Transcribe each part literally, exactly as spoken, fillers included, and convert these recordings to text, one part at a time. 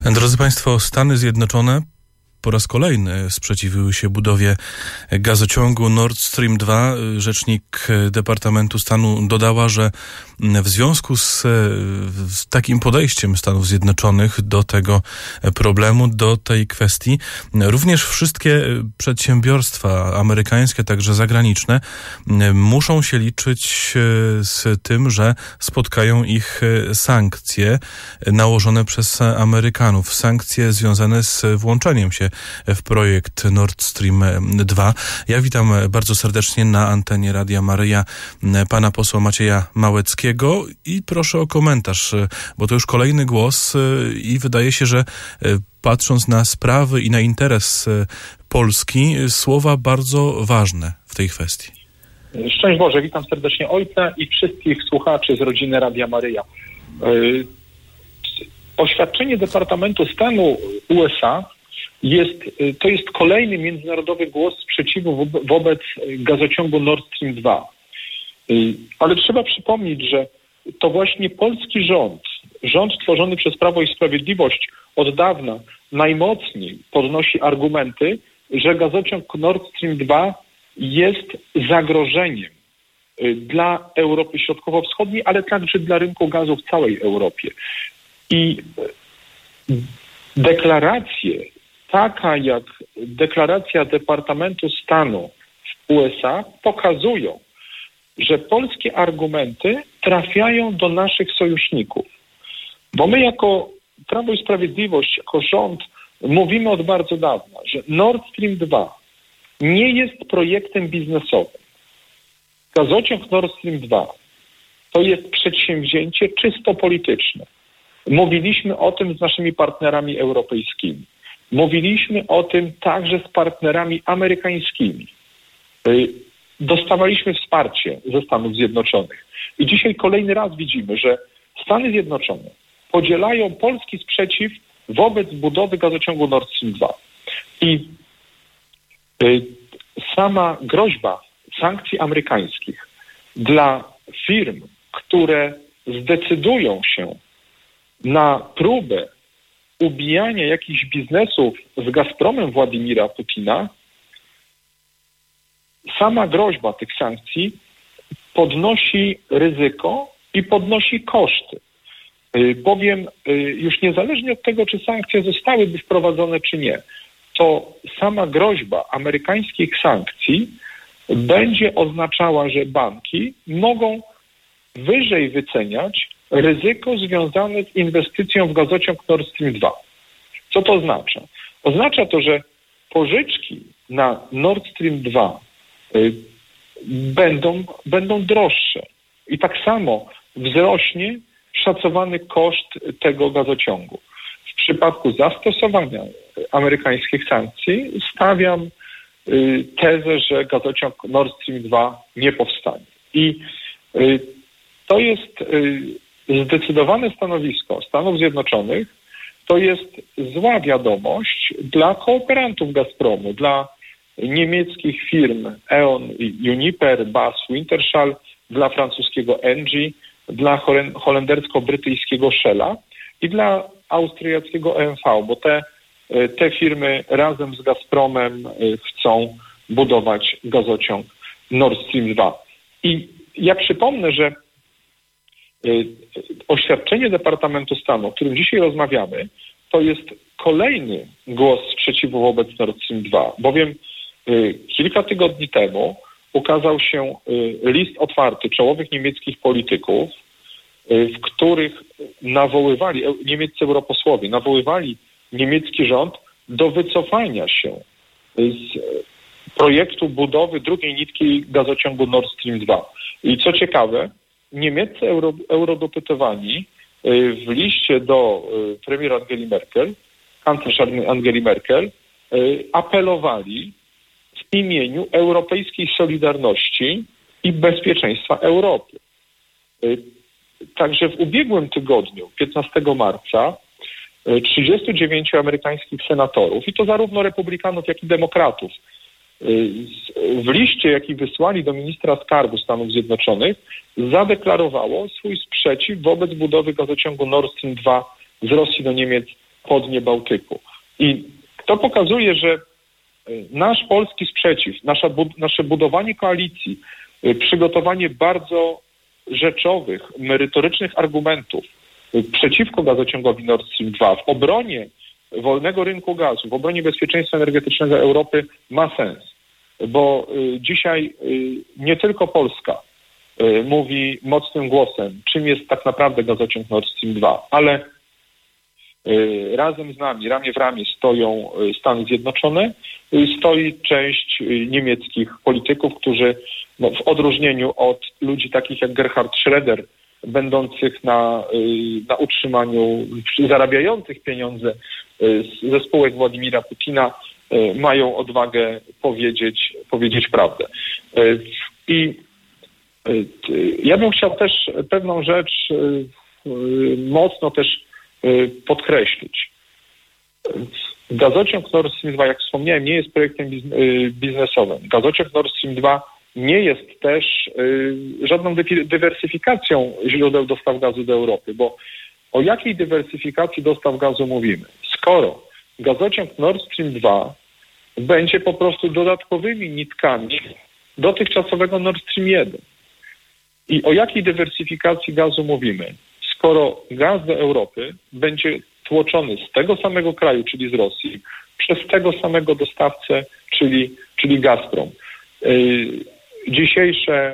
Drodzy Państwo, Stany Zjednoczone po raz kolejny sprzeciwiły się budowie gazociągu Nord Stream dwa. Rzecznik Departamentu Stanu dodała, że w związku z, z takim podejściem Stanów Zjednoczonych do tego problemu, do tej kwestii, również wszystkie przedsiębiorstwa amerykańskie, także zagraniczne, muszą się liczyć z tym, że spotkają ich sankcje nałożone przez Amerykanów. Sankcje związane z włączeniem się w projekt Nord Stream dwa. Ja witam bardzo serdecznie na antenie Radia Maryja pana posła Macieja Małeckiego i proszę o komentarz, bo to już kolejny głos i wydaje się, że patrząc na sprawy i na interes Polski, słowa bardzo ważne w tej kwestii. Szczęść Boże, witam serdecznie ojca i wszystkich słuchaczy z rodziny Radia Maryja. Oświadczenie Departamentu Stanu U S A Jest, to jest kolejny międzynarodowy głos sprzeciwu wo- wobec gazociągu Nord Stream dwa. Ale trzeba przypomnieć, że to właśnie polski rząd, rząd tworzony przez Prawo i Sprawiedliwość od dawna najmocniej podnosi argumenty, że gazociąg Nord Stream dwa jest zagrożeniem dla Europy Środkowo-Wschodniej, ale także dla rynku gazu w całej Europie. I deklaracje taka jak deklaracja Departamentu Stanu w U S A pokazują, że polskie argumenty trafiają do naszych sojuszników. Bo my jako Prawo i Sprawiedliwość, jako rząd mówimy od bardzo dawna, że Nord Stream dwa nie jest projektem biznesowym. Gazociąg Nord Stream dwa to jest przedsięwzięcie czysto polityczne. Mówiliśmy o tym z naszymi partnerami europejskimi. Mówiliśmy o tym także z partnerami amerykańskimi. Dostawaliśmy wsparcie ze Stanów Zjednoczonych. I dzisiaj kolejny raz widzimy, że Stany Zjednoczone podzielają polski sprzeciw wobec budowy gazociągu Nord Stream dwa. I sama groźba sankcji amerykańskich dla firm, które zdecydują się na próbę ubijania jakichś biznesów z Gazpromem Władimira Putina, sama groźba tych sankcji podnosi ryzyko i podnosi koszty. Bowiem już niezależnie od tego, czy sankcje zostałyby wprowadzone, czy nie, to sama groźba amerykańskich sankcji będzie oznaczała, że banki mogą wyżej wyceniać ryzyko związane z inwestycją w gazociąg Nord Stream dwa. Co to oznacza? Oznacza to, że pożyczki na Nord Stream dwa y, będą, będą droższe. I tak samo wzrośnie szacowany koszt tego gazociągu. W przypadku zastosowania amerykańskich sankcji stawiam y, tezę, że gazociąg Nord Stream dwa nie powstanie. I y, to jest y, zdecydowane stanowisko Stanów Zjednoczonych, to jest zła wiadomość dla kooperantów Gazpromu, dla niemieckich firm E O N, Uniper, B A S, Wintershall, dla francuskiego Engie, dla holendersko-brytyjskiego Shella i dla austriackiego E M V, bo te, te firmy razem z Gazpromem chcą budować gazociąg Nord Stream dwa. I ja przypomnę, że oświadczenie Departamentu Stanu, o którym dzisiaj rozmawiamy, to jest kolejny głos sprzeciwu wobec Nord Stream dwa, bowiem y, kilka tygodni temu ukazał się y, list otwarty czołowych niemieckich polityków, y, w których nawoływali, e, niemieccy europosłowie nawoływali niemiecki rząd do wycofania się z y, projektu budowy drugiej nitki gazociągu Nord Stream dwa. I co ciekawe, niemieccy euro, eurodeputowani w liście do premier Angeli Merkel, kanclerz Angeli Merkel, apelowali w imieniu europejskiej solidarności i bezpieczeństwa Europy. Także w ubiegłym tygodniu, piętnastego marca, trzydziestu dziewięciu amerykańskich senatorów, i to zarówno republikanów, jak i demokratów, w liście, jaki wysłali do ministra skarbu Stanów Zjednoczonych, zadeklarowało swój sprzeciw wobec budowy gazociągu Nord Stream dwa z Rosji do Niemiec po dnie Bałtyku. I to pokazuje, że nasz polski sprzeciw, nasza, nasze budowanie koalicji, przygotowanie bardzo rzeczowych, merytorycznych argumentów przeciwko gazociągowi Nord Stream dwa w obronie wolnego rynku gazu, w obronie bezpieczeństwa energetycznego Europy ma sens. Bo dzisiaj nie tylko Polska mówi mocnym głosem, czym jest tak naprawdę gazociąg Nord Stream dwa, ale razem z nami, ramię w ramię stoją Stany Zjednoczone, stoi część niemieckich polityków, którzy no, w odróżnieniu od ludzi takich jak Gerhard Schröder, będących na, na utrzymaniu, zarabiających pieniądze ze spółek Władimira Putina, mają odwagę powiedzieć, powiedzieć prawdę. I ja bym chciał też pewną rzecz mocno też podkreślić. Gazociąg Nord Stream dwa, jak wspomniałem, nie jest projektem biznesowym. Gazociąg Nord Stream dwa nie jest też żadną dywersyfikacją źródeł dostaw gazu do Europy, bo o jakiej dywersyfikacji dostaw gazu mówimy? Skoro gazociąg Nord Stream dwa będzie po prostu dodatkowymi nitkami dotychczasowego Nord Stream jeden. I o jakiej dywersyfikacji gazu mówimy? Skoro gaz do Europy będzie tłoczony z tego samego kraju, czyli z Rosji, przez tego samego dostawcę, czyli, czyli Gazprom. Yy, dzisiejsze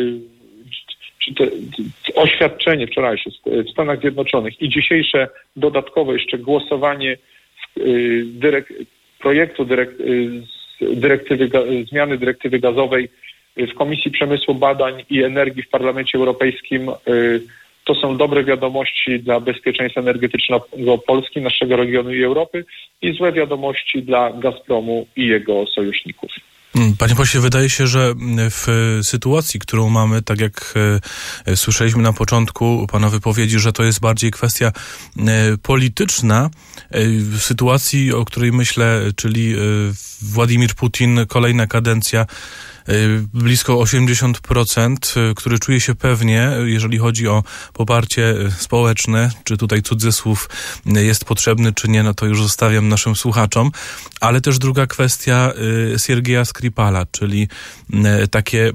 yy, te, te oświadczenie wczorajsze w Stanach Zjednoczonych i dzisiejsze dodatkowe jeszcze głosowanie w, yy, dyrek, projektu dyrek, yy, dyrektywy, zmiany dyrektywy gazowej w Komisji Przemysłu, Badań i Energii w Parlamencie Europejskim yy, to są dobre wiadomości dla bezpieczeństwa energetycznego Polski, naszego regionu i Europy i złe wiadomości dla Gazpromu i jego sojuszników. Panie pośle, wydaje się, że w sytuacji, którą mamy, tak jak e, słyszeliśmy na początku pana wypowiedzi, że to jest bardziej kwestia e, polityczna, e, w sytuacji, o której myślę, czyli e, Władimir Putin, kolejna kadencja, blisko osiemdziesiąt procent, który czuje się pewnie, jeżeli chodzi o poparcie społeczne, czy tutaj cudzysłów jest potrzebny, czy nie, no to już zostawiam naszym słuchaczom, ale też druga kwestia Siergieja Skripala, czyli takie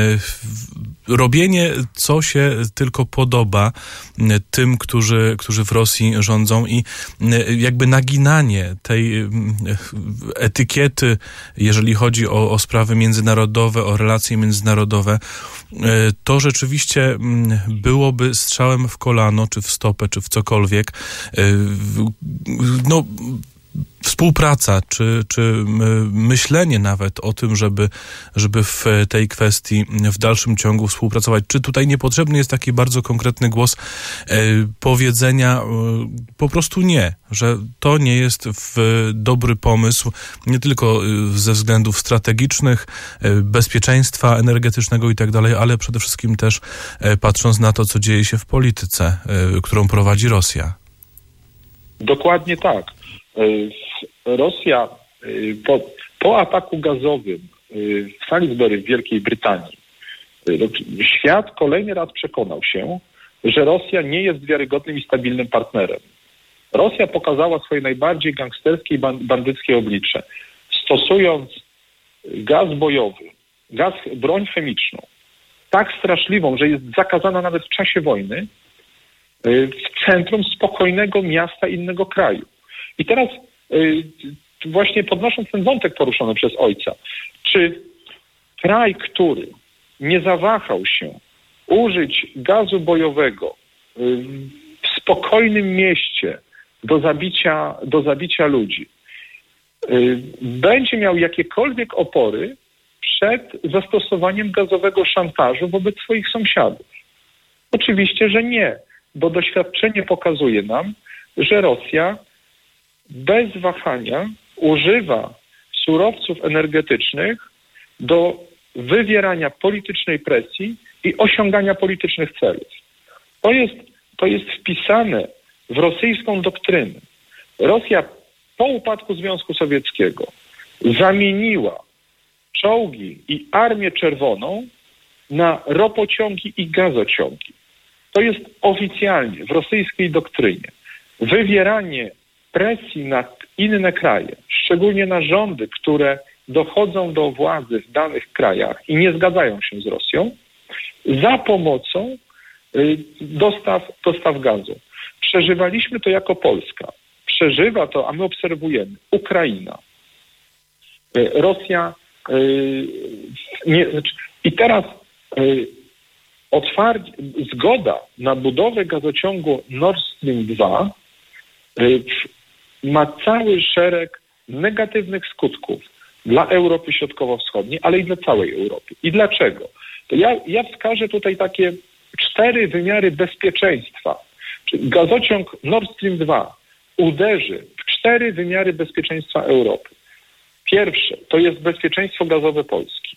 robienie, co się tylko podoba tym, którzy, którzy w Rosji rządzą i jakby naginanie tej etykiety, jeżeli chodzi o, o sprawy międzynarodowe, o relacje międzynarodowe, to rzeczywiście byłoby strzałem w kolano, czy w stopę, czy w cokolwiek. No, współpraca, czy, czy myślenie nawet o tym, żeby, żeby w tej kwestii w dalszym ciągu współpracować. Czy tutaj niepotrzebny jest taki bardzo konkretny głos e, powiedzenia e, po prostu nie, że to nie jest w dobry pomysł, nie tylko ze względów strategicznych, e, bezpieczeństwa energetycznego i tak dalej, ale przede wszystkim też e, patrząc na to, co dzieje się w polityce, e, którą prowadzi Rosja. Dokładnie tak. Rosja po, po ataku gazowym w Salisbury w Wielkiej Brytanii, świat kolejny raz przekonał się, że Rosja nie jest wiarygodnym i stabilnym partnerem. Rosja pokazała swoje najbardziej gangsterskie i bandyckie oblicze, stosując gaz bojowy, gaz, broń chemiczną, tak straszliwą, że jest zakazana nawet w czasie wojny, w centrum spokojnego miasta innego kraju. I teraz y, właśnie podnosząc ten wątek poruszony przez ojca, czy kraj, który nie zawahał się użyć gazu bojowego y, w spokojnym mieście do zabicia, do zabicia ludzi, y, będzie miał jakiekolwiek opory przed zastosowaniem gazowego szantażu wobec swoich sąsiadów? Oczywiście, że nie, bo doświadczenie pokazuje nam, że Rosja bez wahania używa surowców energetycznych do wywierania politycznej presji i osiągania politycznych celów. To jest, to jest wpisane w rosyjską doktrynę. Rosja po upadku Związku Sowieckiego zamieniła czołgi i Armię Czerwoną na ropociągi i gazociągi. To jest oficjalnie w rosyjskiej doktrynie wywieranie presji na inne kraje, szczególnie na rządy, które dochodzą do władzy w danych krajach i nie zgadzają się z Rosją, za pomocą dostaw, dostaw gazu. Przeżywaliśmy to jako Polska. Przeżywa to, a my obserwujemy, Ukraina. Rosja nie, znaczy, i teraz otwarcie, zgoda na budowę gazociągu Nord Stream dwa ma cały szereg negatywnych skutków dla Europy Środkowo-Wschodniej, ale i dla całej Europy. I dlaczego? To ja, ja wskażę tutaj takie cztery wymiary bezpieczeństwa. Czyli gazociąg Nord Stream dwa uderzy w cztery wymiary bezpieczeństwa Europy. Pierwsze to jest bezpieczeństwo gazowe Polski.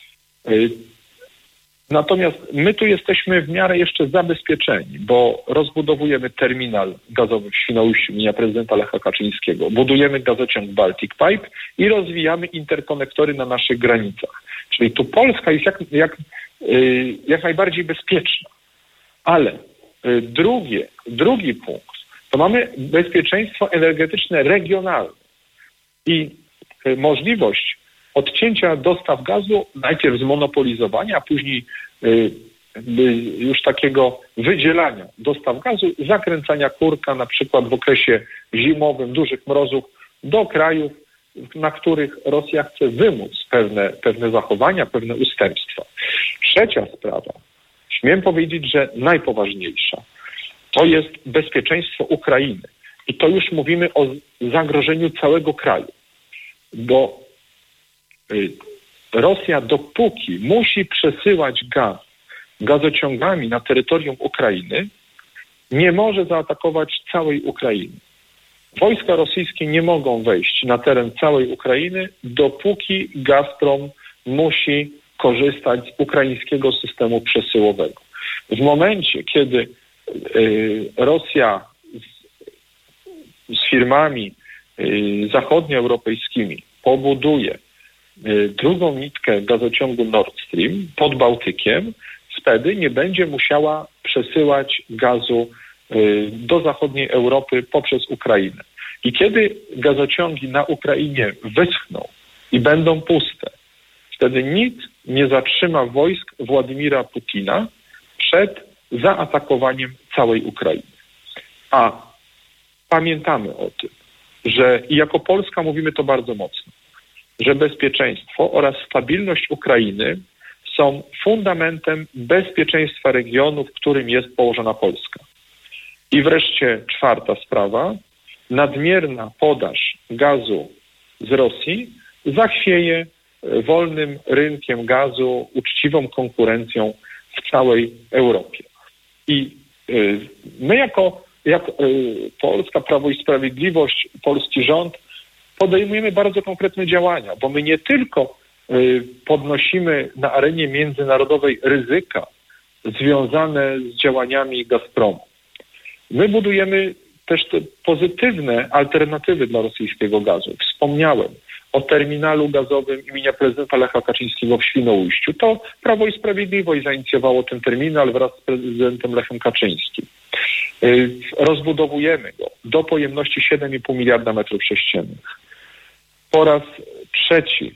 Natomiast my tu jesteśmy w miarę jeszcze zabezpieczeni, bo rozbudowujemy terminal gazowy w Świnoujściu imienia prezydenta Lecha Kaczyńskiego, budujemy gazociąg Baltic Pipe i rozwijamy interkonektory na naszych granicach. Czyli tu Polska jest jak, jak, jak najbardziej bezpieczna. Ale drugie, drugi punkt, to mamy bezpieczeństwo energetyczne regionalne i możliwość odcięcia dostaw gazu, najpierw zmonopolizowania, a później y, y, już takiego wydzielania dostaw gazu, zakręcania kurka na przykład w okresie zimowym, dużych mrozów do krajów, na których Rosja chce wymóc pewne, pewne zachowania, pewne ustępstwa. Trzecia sprawa, śmiem powiedzieć, że najpoważniejsza, to jest bezpieczeństwo Ukrainy. I to już mówimy o zagrożeniu całego kraju, bo Rosja dopóki musi przesyłać gaz gazociągami na terytorium Ukrainy, nie może zaatakować całej Ukrainy. Wojska rosyjskie nie mogą wejść na teren całej Ukrainy, dopóki Gazprom musi korzystać z ukraińskiego systemu przesyłowego. W momencie, kiedy y, Rosja z, z firmami y, zachodnioeuropejskimi pobuduje drugą nitkę gazociągu Nord Stream pod Bałtykiem, wtedy nie będzie musiała przesyłać gazu do zachodniej Europy poprzez Ukrainę. I kiedy gazociągi na Ukrainie wyschną i będą puste, wtedy nic nie zatrzyma wojsk Władimira Putina przed zaatakowaniem całej Ukrainy. A pamiętamy o tym, że i jako Polska mówimy to bardzo mocno, że bezpieczeństwo oraz stabilność Ukrainy są fundamentem bezpieczeństwa regionu, w którym jest położona Polska. I wreszcie czwarta sprawa. Nadmierna podaż gazu z Rosji zachwieje wolnym rynkiem gazu, uczciwą konkurencją w całej Europie. I my jako, jako Polska, Prawo i Sprawiedliwość, polski rząd podejmujemy bardzo konkretne działania, bo my nie tylko podnosimy na arenie międzynarodowej ryzyka związane z działaniami Gazpromu. My budujemy też te pozytywne alternatywy dla rosyjskiego gazu. Wspomniałem o terminalu gazowym imienia prezydenta Lecha Kaczyńskiego w Świnoujściu. To Prawo i Sprawiedliwość zainicjowało ten terminal wraz z prezydentem Lechem Kaczyńskim. Rozbudowujemy go do pojemności siedem i pół miliarda metrów sześciennych. Po raz trzeci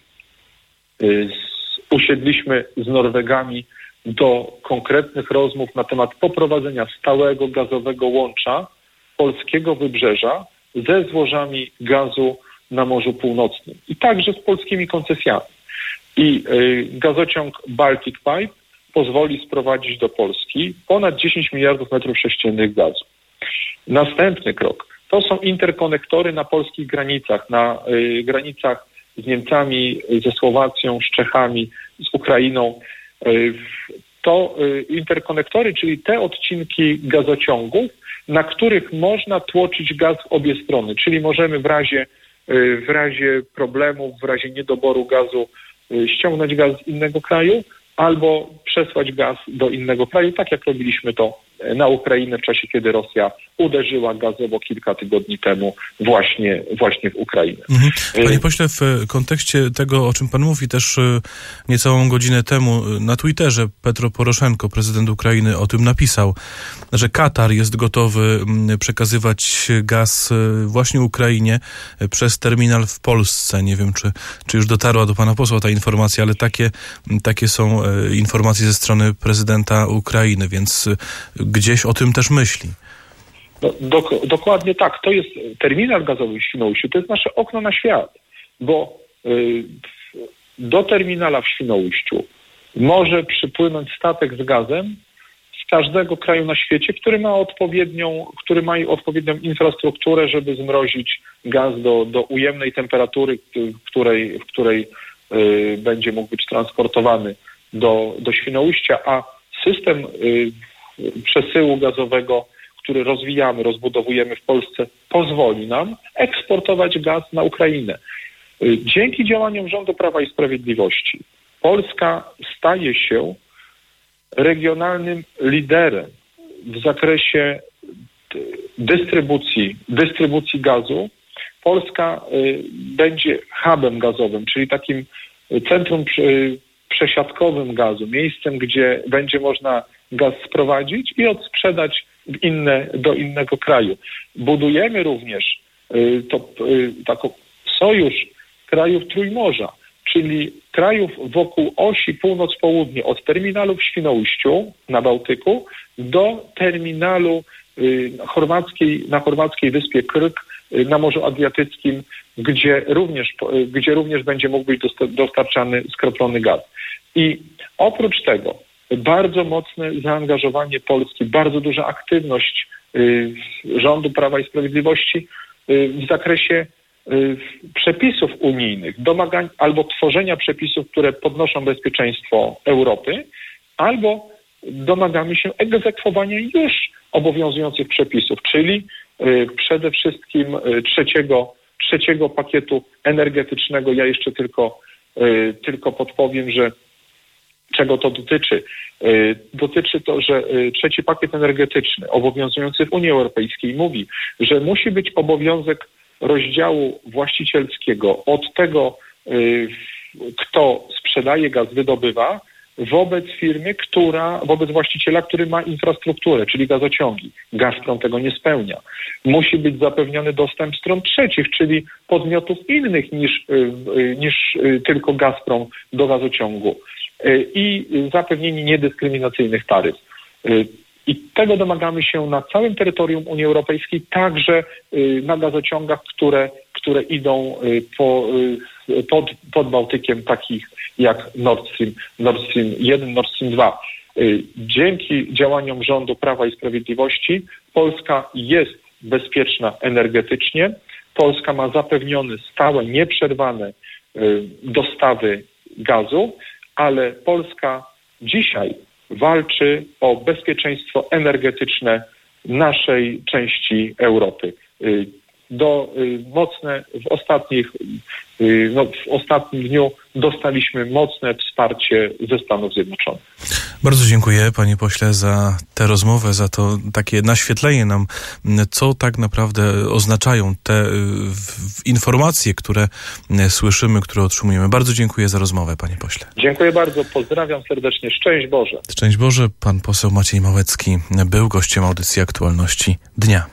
usiedliśmy z Norwegami do konkretnych rozmów na temat poprowadzenia stałego gazowego łącza polskiego wybrzeża ze złożami gazu na Morzu Północnym i także z polskimi koncesjami. I y, gazociąg Baltic Pipe pozwoli sprowadzić do Polski ponad dziesięć miliardów metrów sześciennych gazu. Następny krok to są interkonektory na polskich granicach, na y, granicach z Niemcami, ze Słowacją, z Czechami, z Ukrainą. Y, to y, interkonektory, czyli te odcinki gazociągów, na których można tłoczyć gaz w obie strony, czyli możemy w razie, y, w razie problemów, w razie niedoboru gazu y, ściągnąć gaz z innego kraju albo przesłać gaz do innego kraju, tak jak robiliśmy to na Ukrainę w czasie, kiedy Rosja uderzyła gazowo kilka tygodni temu właśnie, właśnie w Ukrainę. Mhm. Panie pośle, w kontekście tego, o czym pan mówi, też niecałą godzinę temu na Twitterze Petro Poroszenko, prezydent Ukrainy, o tym napisał, że Katar jest gotowy przekazywać gaz właśnie Ukrainie przez terminal w Polsce. Nie wiem, czy, czy już dotarła do pana posła ta informacja, ale takie, takie są informacje ze strony prezydenta Ukrainy, więc gdzieś o tym też myśli. No, dok- dokładnie tak. To jest terminal gazowy w Świnoujściu, to jest nasze okno na świat, bo y, do terminala w Świnoujściu może przypłynąć statek z gazem z każdego kraju na świecie, który ma odpowiednią, który ma odpowiednią infrastrukturę, żeby zmrozić gaz do, do ujemnej temperatury, w której, w której y, będzie mógł być transportowany do, do Świnoujścia, a system y, przesyłu gazowego, który rozwijamy, rozbudowujemy w Polsce, pozwoli nam eksportować gaz na Ukrainę. Dzięki działaniom rządu Prawa i Sprawiedliwości Polska staje się regionalnym liderem w zakresie dystrybucji, dystrybucji gazu. Polska będzie hubem gazowym, czyli takim centrum przesiadkowym gazu, miejscem, gdzie będzie można gaz sprowadzić i odsprzedać w inne, do innego kraju. Budujemy również y, to, y, taką sojusz krajów Trójmorza, czyli krajów wokół osi północ-południe, od terminalu w Świnoujściu na Bałtyku do terminalu y, chorwackiej, na chorwackiej wyspie Krk y, na Morzu Adriatyckim, gdzie również, y, gdzie również będzie mógł być dostarczany skroplony gaz. I oprócz tego bardzo mocne zaangażowanie Polski, bardzo duża aktywność y, rządu Prawa i Sprawiedliwości y, w zakresie y, przepisów unijnych, domagań albo tworzenia przepisów, które podnoszą bezpieczeństwo Europy, albo domagamy się egzekwowania już obowiązujących przepisów, czyli y, przede wszystkim y, trzeciego, trzeciego pakietu energetycznego. Ja jeszcze tylko, y, tylko podpowiem, że czego to dotyczy? Dotyczy to, że trzeci pakiet energetyczny obowiązujący w Unii Europejskiej mówi, że musi być obowiązek rozdziału właścicielskiego od tego, kto sprzedaje gaz, wydobywa, wobec firmy, która, wobec właściciela, który ma infrastrukturę, czyli gazociągi. Gazprom tego nie spełnia. Musi być zapewniony dostęp stron trzecich, czyli podmiotów innych niż, niż tylko Gazprom do gazociągu. I zapewnienie niedyskryminacyjnych taryf. I tego domagamy się na całym terytorium Unii Europejskiej, także na gazociągach, które, które idą po, pod, pod Bałtykiem, takich jak Nord Stream, Nord Stream jeden, Nord Stream dwa. Dzięki działaniom rządu Prawa i Sprawiedliwości Polska jest bezpieczna energetycznie. Polska ma zapewnione stałe, nieprzerwane dostawy gazu, ale Polska dzisiaj walczy o bezpieczeństwo energetyczne naszej części Europy. Do, mocne w ostatnich, no, w ostatnim dniu dostaliśmy mocne wsparcie ze Stanów Zjednoczonych. Bardzo dziękuję, panie pośle, za tę rozmowę, za to takie naświetlenie nam, co tak naprawdę oznaczają te w, informacje, które słyszymy, które otrzymujemy. Bardzo dziękuję za rozmowę, panie pośle. Dziękuję bardzo, pozdrawiam serdecznie. Szczęść Boże. Szczęść Boże. Pan poseł Maciej Małecki był gościem audycji Aktualności Dnia.